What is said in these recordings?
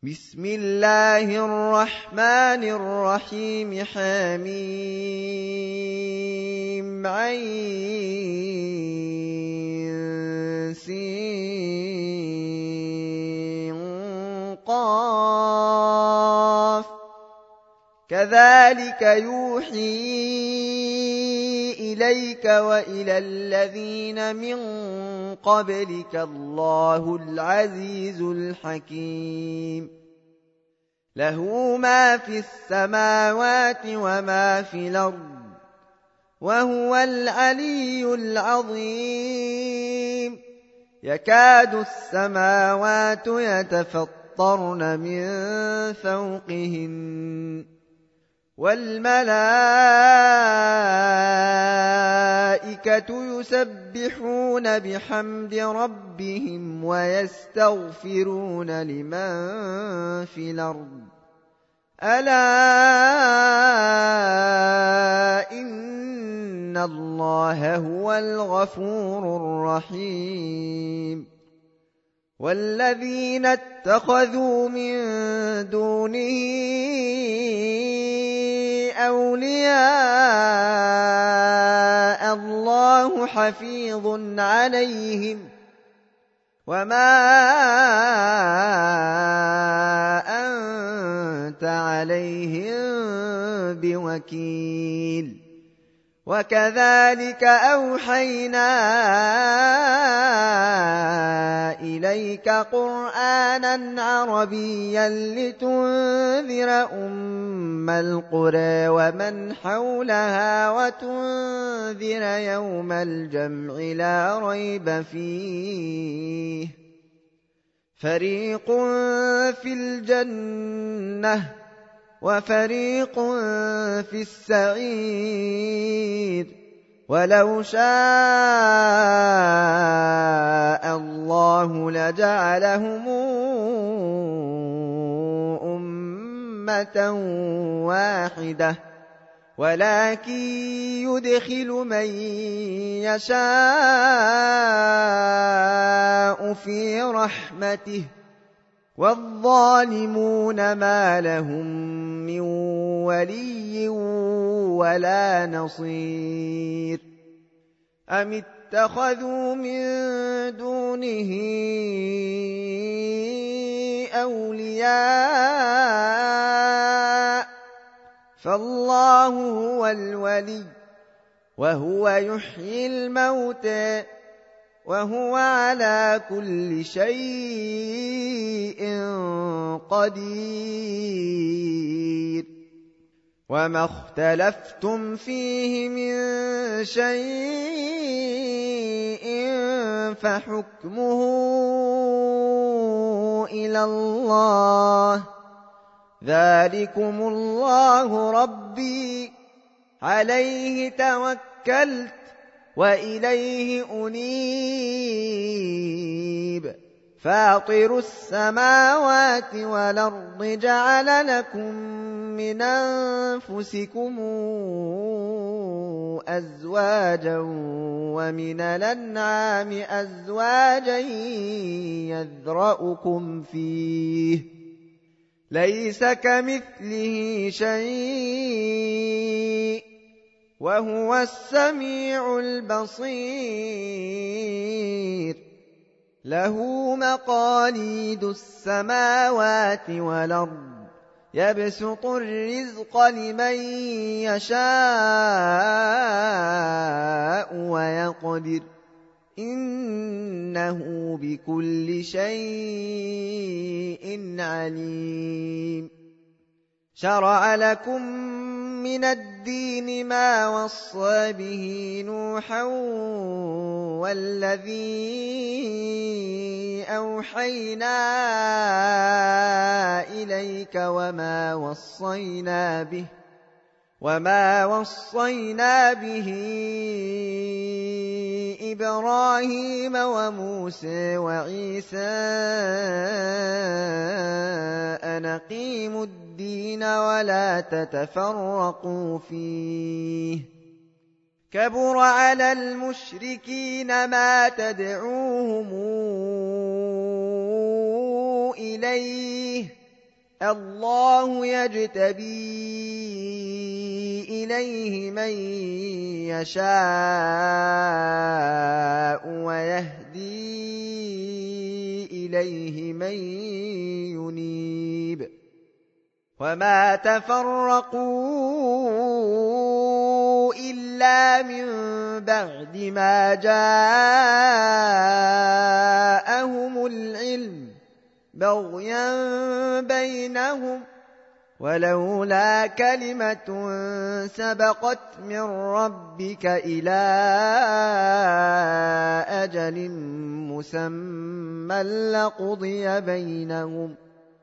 بسم الله الرحمن الرحيم حميم عين سين قاف كذلك يوحي إليك وإلى الذين من قبلك الله العزيز الحكيم له ما في السماوات وما في الأرض وهو العلي العظيم يكاد السماوات يتفطرن من فوقهن والملائكة يسبحون بحمد ربهم ويستغفرون لمن في الأرض ألا إن الله هو الغفور الرحيم والذين اتخذوا من دونه أولياء الله حفيظ عليهم وما أنت عليهم بوكيل وكذلك أوحينا إليك قرآنا عربيا لتنذر أم القرى ومن حولها وتنذر يوم الجمع لا ريب فيه فريق في الجنة وفريق في السعير ولو شاء الله لجعلهم أمة واحدة ولكن يدخل من يشاء في رحمته والظالمون ما لهم من ولي ولا نصير أم اتخذوا من دونه أولياء فالله هو الولي وهو يحيي الموتى وهو على كل شيء قدير وما اختلفتم فيه من شيء فحكمه إلى الله ذلكم الله ربي عليه توكلت وإليه أنيب فاطر السماوات والأرض جعل لكم من أنفسكم أزواجا ومن الأنعام أزواجا يذرأكم فيه ليس كمثله شيء وهو السميع البصير له مقاليد السماوات والأرض يبسط الرزق لمن يشاء ويقدر إنه بكل شيء عليم شرع لكم من الدين ما وصى به نوحا والذي أوحينا إليك وما وصينا به إبراهيم وموسى وعيسى أن أقيموا الدين ولا تتفرقوا فيه كبر على المشركين ما تدعوهم إليه الله يجتبي إليه من يشاء ويهدي إليه من ينيب وما تفرقوا إلا من بعد ما جاءهم العلم بغيا بينهم ولولا كلمة سبقت من ربك إلى أجل مسمى لقضي بينهم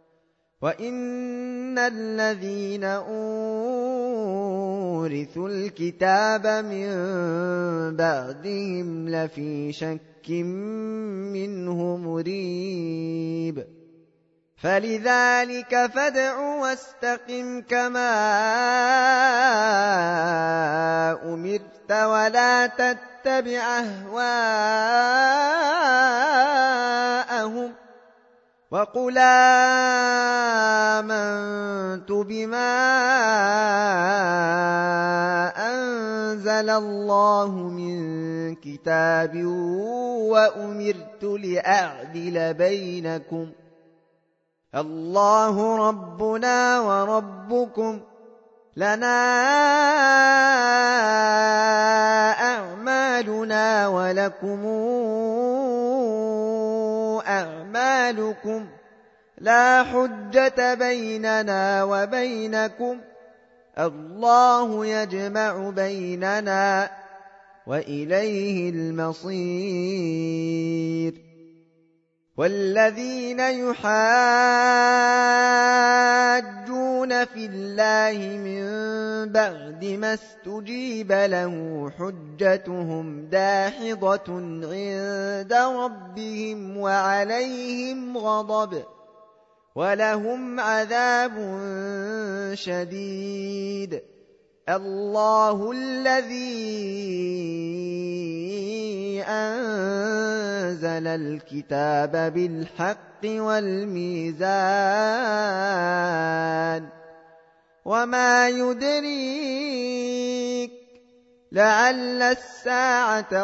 وإن الذين أورثوا الكتاب من بعدهم لفي شك منه مريب فلذلك فادع واستقم كما أمرت ولا تتبع أهواءهم وقل آمنت بما أنزل الله من كتاب وأمرت لأعدل بينكم الله ربنا وربكم لنا أعمالنا ولكم أعمالكم لا حجة بيننا وبينكم الله يجمع بيننا وإليه المصير والذين يحاجون في الله من بعد ما استجيب له حجتهم داحضة عند ربهم وعليهم غضب ولهم عذاب شديد الله الذي أنزل الكتاب بالحق والميزان وما يدريك لعل الساعة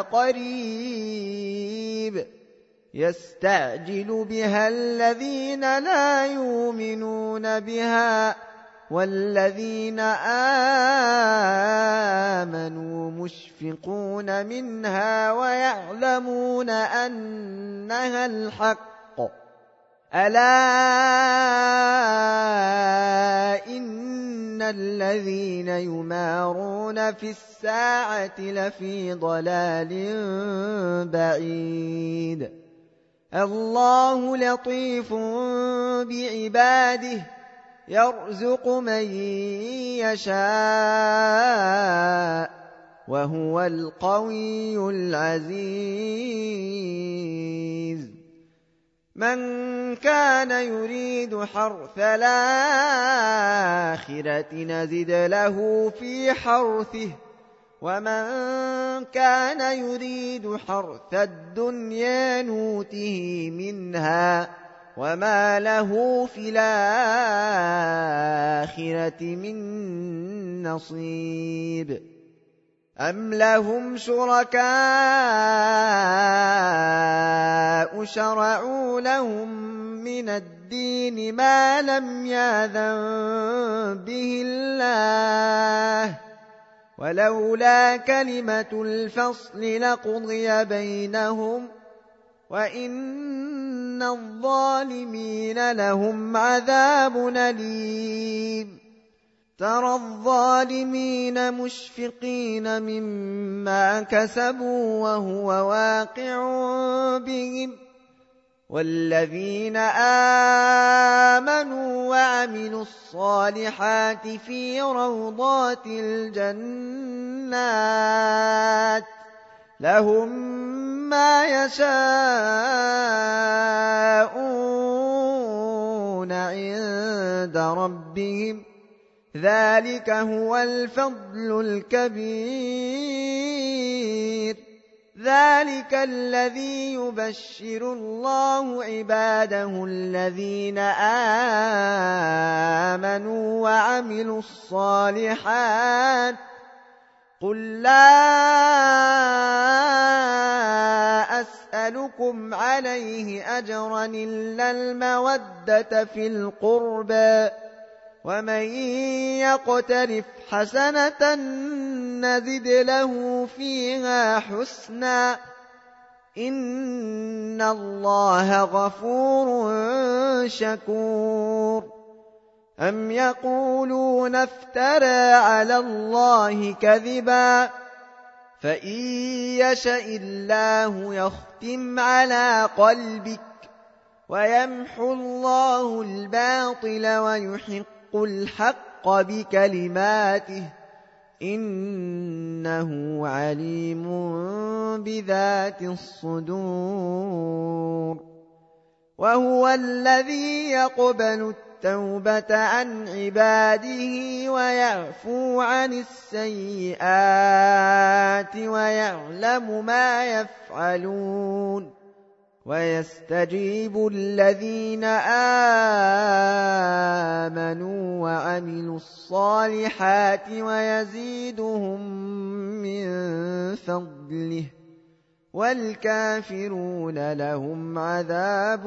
قريب يستعجل بها الذين لا يؤمنون بها والذين آمنوا مشفقون منها ويعلمون أنها الحق ألا إن الذين يمارون في الساعة لفي ضلال بعيد الله لطيف بعباده يرزق من يشاء وهو القوي العزيز من كان يريد حرث الآخرة نزد له في حرثه ومن كان يريد حرث الدنيا نوته منها وما له في الآخرة من نصيب أم لهم شركاء شرعوا لهم من الدين ما لم يأذن به الله ولولا كلمة الفصل لقضي بينهم وإن الظالمين لهم عذاب أليم ترى الظالمين مشفقين مما كسبوا وهو واقع بهم والذين آمنوا وعملوا الصالحات في روضات الجنات لهم ما يشاءون عند ربهم ذلك هو الفضل الكبير ذلك الذي يبشر الله عباده الذين آمنوا وعملوا الصالحات قل لا أسألكم عليه أجرا إلا المودة في القربى ومن يقترف حسنة نزد له فيها حسنا إن الله غفور شكور أم يقولون افترى على الله كذبا فإن يشأ الله يختم على قلبك ويمحو الله الباطل ويحق الحق بكلماته إنه عليم بذات الصدور وهو الذي يقبل التوبة عن عباده ويعفو عن السيئات ويعلم ما يفعلون ويستجيب الذين آمنوا وعملوا الصالحات ويزيدهم من فضله والكافرون لهم عذاب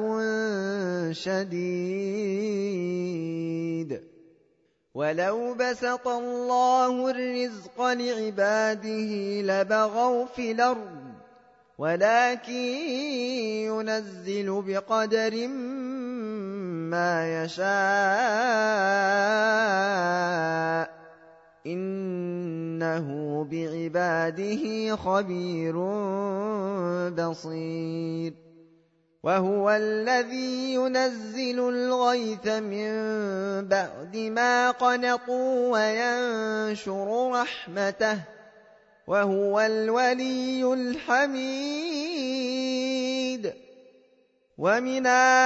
شديد ولو بسط الله الرزق لعباده لبغوا في الأرض ولكن ينزل بقدر ما يشاء إنه بعباده خبير بصير وهو الذي ينزل الغيث من بعد ما قنطوا وينشر رحمته وهو الولي الحميد ومن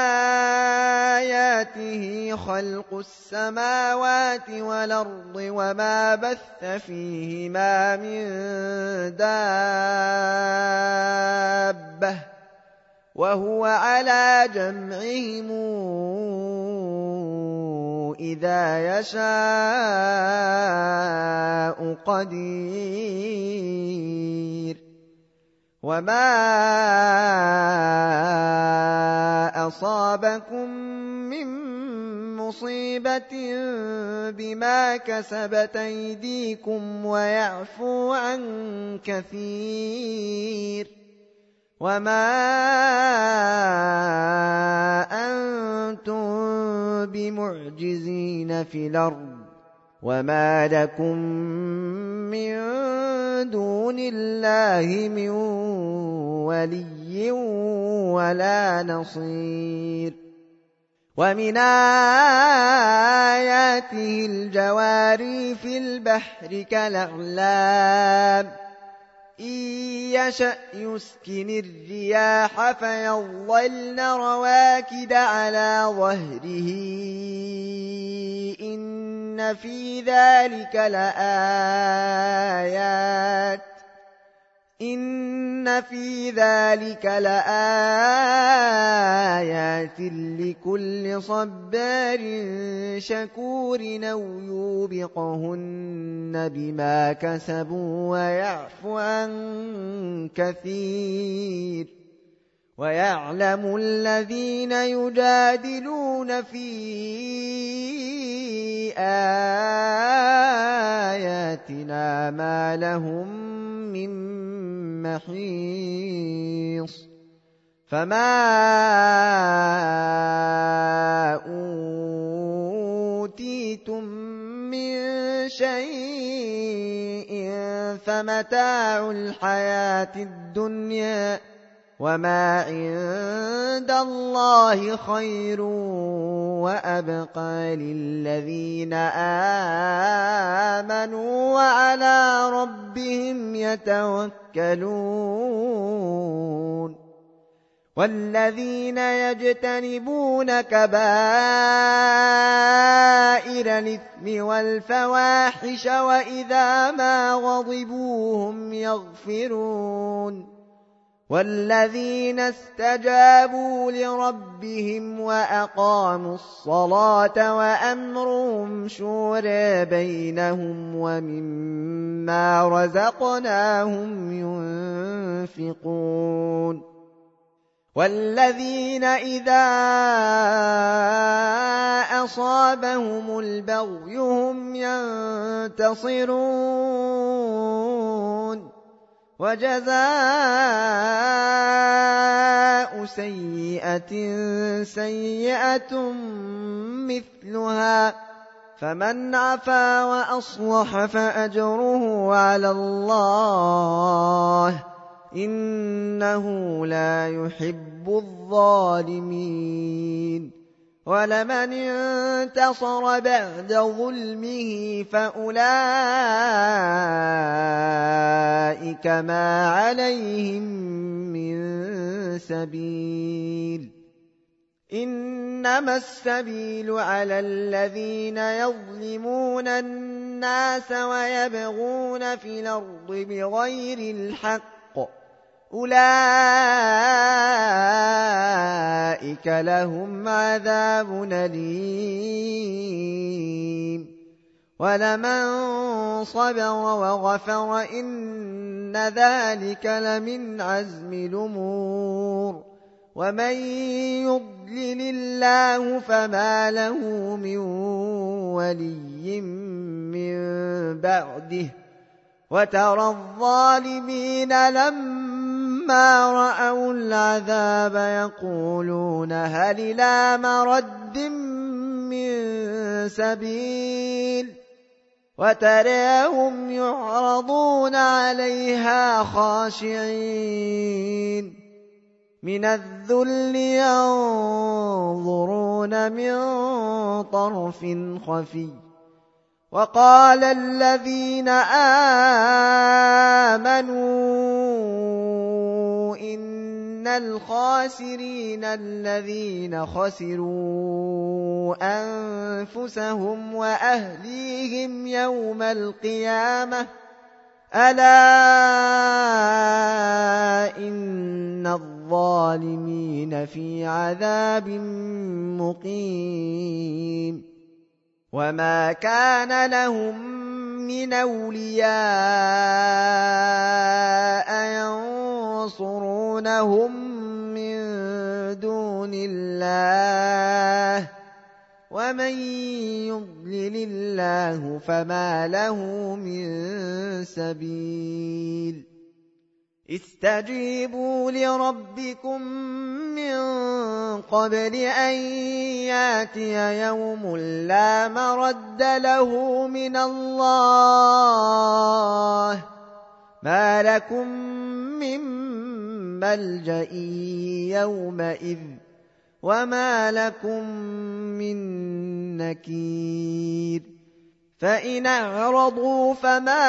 آياته خلق السماوات والأرض وما بث فيهما من دابة وهو على جمعهم إذا يشاء قدير وما أصابكم من مصيبة بما كسبت أيديكم ويعفو عن كثير وما أنتم بمعجزين في الأرض وما لكم من دون الله من ولي ولا نصير ومن آياته الجواري في البحر كالأعلام إن يشأ يسكن الرياح فيظللن رواكد على ظهره إن في ذلك لآيات لكل صبار شكور أو يوبقهن بما كسبوا ويعفو عن كثير ويعلم الذين يجادلون في آياتنا ما لهم من محيص فما أوتيتم من شيء فمتاع الحياة الدنيا وما عند الله خير وأبقى للذين آمنوا وعلى ربهم يتوكلون والذين يجتنبون كبائر الإثم والفواحش وإذا ما غضبوا هم يغفرون والذين استجابوا لربهم وأقاموا الصلاة وأمرهم شورى بينهم ومما رزقناهم ينفقون والذين إذا أصابهم البغي هم ينتصرون وجزاء سيئة سيئة مثلها فمن عفا وأصلح فأجره على الله إنه لا يحب الظالمين ولمن انتصر بعد ظلمه فأولئك ما عليهم من سبيل إنما السبيل على الذين يظلمون الناس ويبغون في الأرض بغير الحق أولئك لهم عذاب أليم ولمن صبر وغفر إن ذلك لمن عزم الأمور ومن يضلل الله فما له من ولي من بعده وترى الظالمين لما رأوا العذاب يقولون هل إلى مرد من سبيل وتراهم يعرضون عليها خاشعين من الذل ينظرون من طرف خفي وقال الذين آمنوا إن الخاسرين الذين خسروا أنفسهم وأهليهم يوم القيامة ألا إن الظالمين في عذاب مقيم وما كان لهم من أولياء ينصرونهم من دون الله ومن يضلل الله فما له من سبيل استجيبوا لربكم من قبل أن ياتي يوم لا مرد له من الله ما لكم من ملجأ يومئذ وما لكم من نكير فإن أعرضوا فما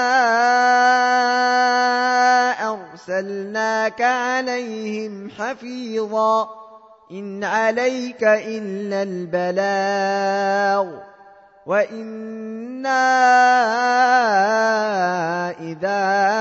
أرسلناك عليهم حفيظا إن عليك إلا البلاغ وإنا إذا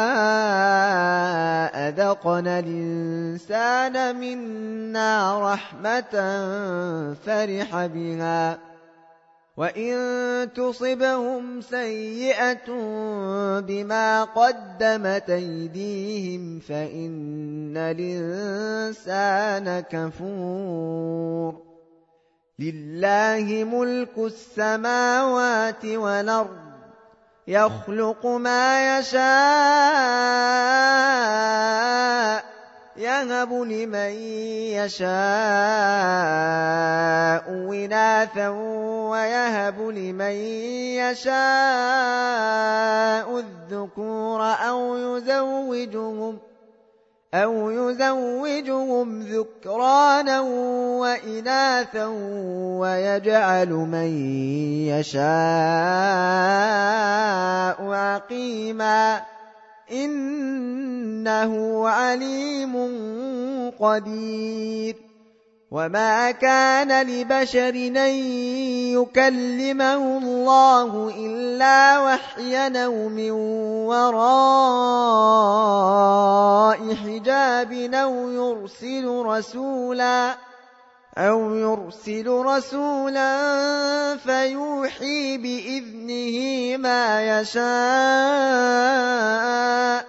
أذقنا الإنسان منا رحمة فرح بها وإن تصبهم سيئة بما قدمت أيديهم فإن الإنسان كفور لله ملك السماوات والأرض يخلق ما يشاء يهب لمن يشاء إناثا ويهب لمن يشاء الذكور أو يزوجهم ذكرانا وإناثا ويجعل من يشاء عقيما إنه عليم قدير وما كان لبشر أن يكلمه الله إلا وحيا أو من وراء حجاب أو يرسل رسولا فيوحي بإذنه ما يشاء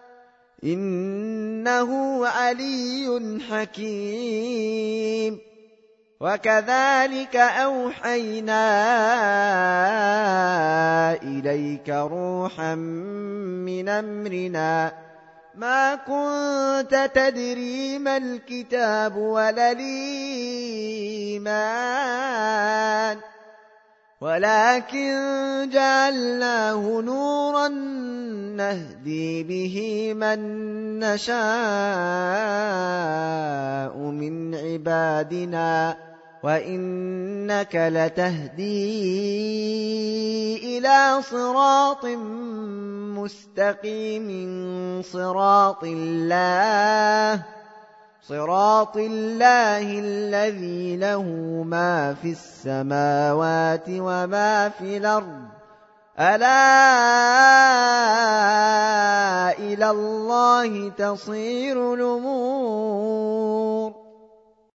إنه علي حكيم. وكذلك أوحينا إليك روحا من أمرنا ما كنت تدري ما الكتاب ولا الإيمان ولكن جعلناه نورا نهدي به من نشاء من عبادنا وإنك لتهدي إلى صراط مستقيم صراط الله الذي له ما في السماوات وما في الأرض ألا إلى الله تصير الأمور.